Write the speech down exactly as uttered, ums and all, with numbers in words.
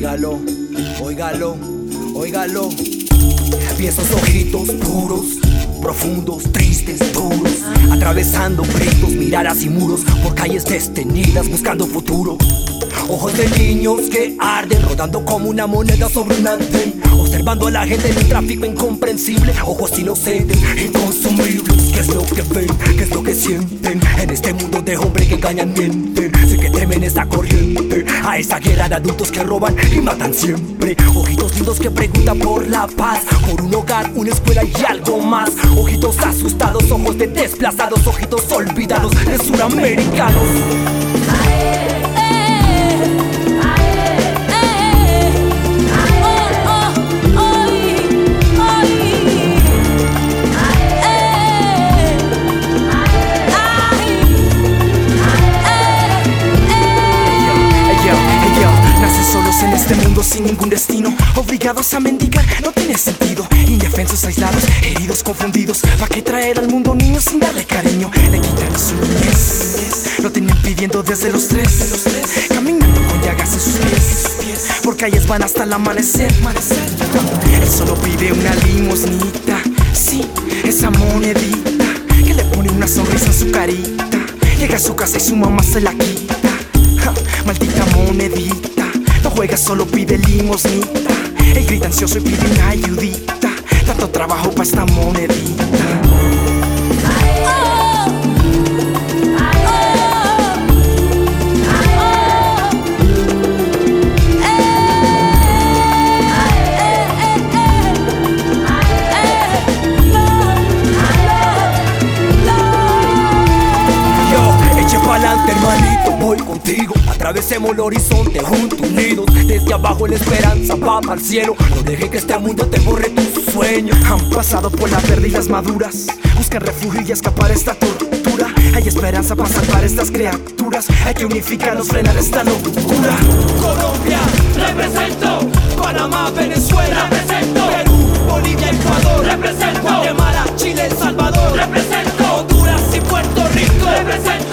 Óigalo, óigalo, óigalo. Vi esos ojitos puros, profundos, tristes, duros, atravesando gritos, miradas y muros, por calles destenidas buscando futuro. Ojos de niños que arden, rodando como una moneda sobre un andén, observando a la gente en un tráfico incomprensible. Ojos inocentes, inconsumibles. ¿Qué es lo que ven? ¿Qué es lo que sienten? En este mundo de hombres que engañan, mienten. Sé que temen esta corriente, a esa guerra de adultos que roban y matan siempre. Ojitos lindos que preguntan por la paz, por un hogar, una escuela y algo más. Ojitos asustados, ojos de desplazados, ojitos olvidados de suramericanos. En este mundo sin ningún destino, obligados a mendigar, no tiene sentido. Indefensos, aislados, heridos, confundidos. ¿Pa' qué traer al mundo niños sin darle cariño? Le quitan su niñez, lo tienen pidiendo desde los tres, caminando con llagas en sus pies, por calles van hasta el amanecer. Él solo pide una limosnita, sí, esa monedita que le pone una sonrisa en su carita. Llega a su casa y su mamá se la quita. Ja, maldita monedita, no juega, solo pide limosnita. Él grita ansioso y pide una ayudita. Tanto trabajo pa' esta monedita. Pa'lante, hermanito, voy contigo. Atravesemos el horizonte juntos, unidos. Desde abajo la esperanza va para el cielo. No deje que este mundo te borre tus sueños. Han pasado por la verde y las maduras, buscan refugio y escapar a esta tortura. Hay esperanza para salvar estas criaturas. Hay que unificarnos, frenar esta locura. Colombia, represento. Panamá, Venezuela, represento. Perú, Bolivia, Ecuador, represento. Guatemala, Chile, El Salvador, represento. Honduras y Puerto Rico, represento.